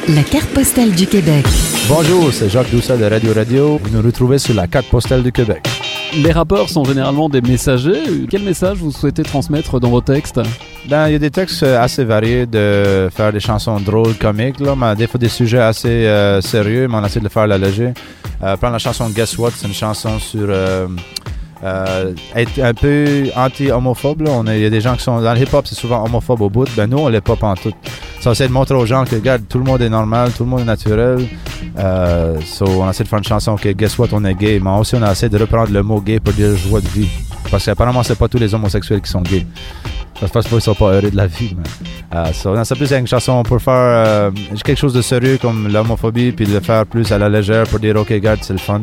La carte postale du Québec. Bonjour, c'est Jacques Doucet de Radio Radio. Vous nous retrouvez sur la carte postale du Québec. Les rappeurs sont généralement des messagers. Quel message vous souhaitez transmettre dans vos textes? Il y a des textes assez variés, de faire des chansons drôles, comiques, là, mais des fois des sujets assez sérieux, mais on essaie de le faire à la légère. Prendre la chanson Guess What, c'est une chanson sur être un peu anti-homophobe. Il y a des gens qui sont dans le hip-hop, c'est souvent homophobe au bout. Nous, on l'est pas pantoute. Ça essaie de montrer aux gens que, regarde, tout le monde est normal, tout le monde est naturel. On essaie de faire une chanson que Guess What, on est gay. Mais aussi, on essaie de reprendre le mot gay pour dire joie de vie. Parce qu'apparemment, c'est pas tous les homosexuels qui sont gays. Ça se passe pas qu'ils sont pas heureux de la vie. On essaie plus avec une chanson pour faire quelque chose de sérieux comme l'homophobie, puis de le faire plus à la légère pour dire, OK, regarde, c'est le fun.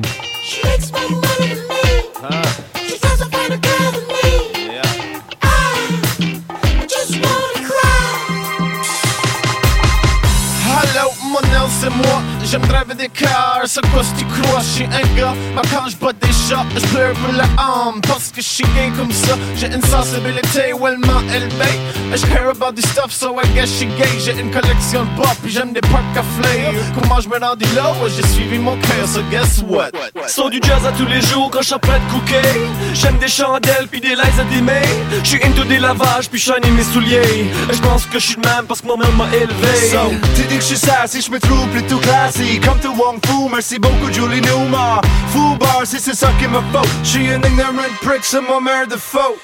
C'est moi, j'aime driver des cars, c'est quoi si tu crois, je suis un gars, mais quand je bats des chats, je pleure pour la âme, parce que je suis gay comme ça, j'ai une sensibilité wellement élevée, je care about this stuff, so I guess je suis gay, j'ai une collection de pop, puis j'aime des parcs à fleurs, comment je me rendis là, j'ai suivi mon cœur, so guess what? Son du jazz à tous les jours quand je suis prêt de cooker, j'aime des chandelles puis des lights à dimmer, je suis into des lavages puis shiny mes souliers, je pense que je suis le même parce que mon mère m'a élevé. So, tu dis que je suis sassy, je me trouve plutôt classique. Comme tout Wong Fu, merci beaucoup Julie Newmar. Fou bar, si c'est ça qui me faut. Je suis un ignorant prick, c'est ma mère de faux.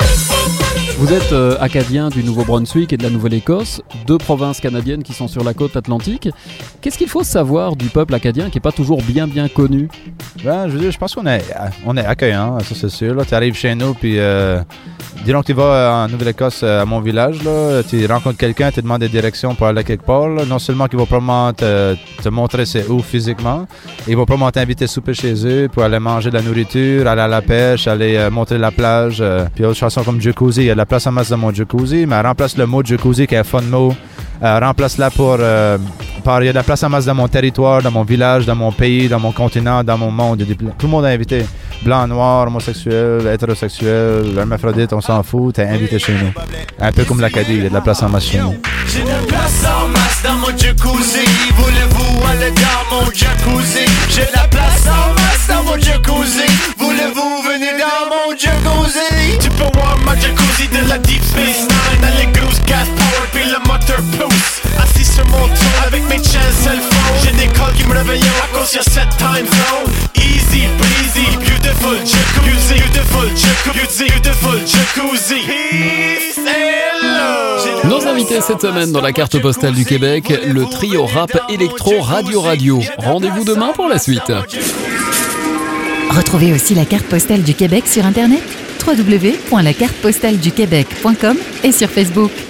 Vous êtes acadien du Nouveau-Brunswick et de la Nouvelle-Écosse, deux provinces canadiennes qui sont sur la côte atlantique. Qu'est-ce qu'il faut savoir du peuple acadien qui n'est pas toujours bien connu? Je pense qu'on est accueillant, ça c'est sûr. Tu arrives chez nous, puis disons que tu vas en Nouvelle-Écosse, à mon village, là, tu rencontres quelqu'un, tu demandes des directions pour aller quelque part. Là. Non seulement qu'il va probablement te montrer c'est où physiquement, il va probablement t'inviter à souper chez eux pour aller manger de la nourriture, aller à la pêche, aller montrer la plage. Puis autre chanson comme jacuzzi, il y a de la place en masse dans mon jacuzzi, mais elle remplace le mot jacuzzi qui est un fun mot. Remplace-la par il y a de la place en masse dans mon territoire, dans mon village, dans mon pays, dans mon continent, dans mon monde. Tout le monde est invité. Blanc, noir, homosexuel, hétérosexuel, hermaphrodite, on s'en fout, t'es invité chez nous. Un peu comme l'Acadie, il y a de la place en masse chez nous. J'ai de la place en masse dans mon jacuzzi. Voulez-vous aller dans mon jacuzzi? J'ai de la place en masse dans mon jacuzzi. Voulez-vous venir dans mon jacuzzi? Tu peux voir ma jacuzzi de la Deep Space Nine. Dans les grosses gas power puis le moteur pousse. Assis sur mon tour avec mes chaînes cell phone. J'ai des calls qui me réveillent à cause y'a cette time zone. Easy breezy, beautiful jacuzzi, beautiful jacuzzi, beautiful jacuzzi. Peace and love. Nos invités cette semaine dans la carte postale du Québec, le trio rap électro Radio Radio. Rendez-vous demain pour la suite. Retrouvez aussi la carte postale du Québec sur Internet, www.lacartepostaleduquebec.com et sur Facebook.